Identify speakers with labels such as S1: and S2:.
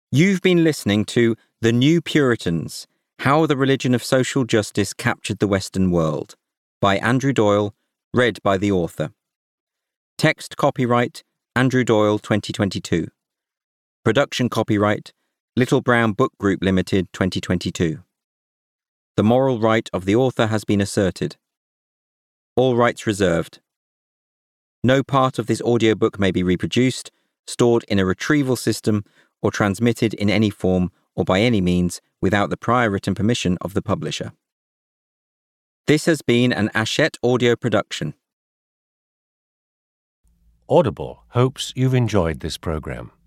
S1: You've been listening to The New Puritans, How the Religion of Social Justice Captured the Western World, by Andrew Doyle, read by the author. Text copyright, Andrew Doyle 2022. Production copyright, Little Brown Book Group Limited 2022. The moral right of the author has been asserted. All rights reserved. No part of this audiobook may be reproduced, stored in a retrieval system, or transmitted in any form or by any means without the prior written permission of the publisher. This has been an Hachette audio production.
S2: Audible hopes you've enjoyed this program.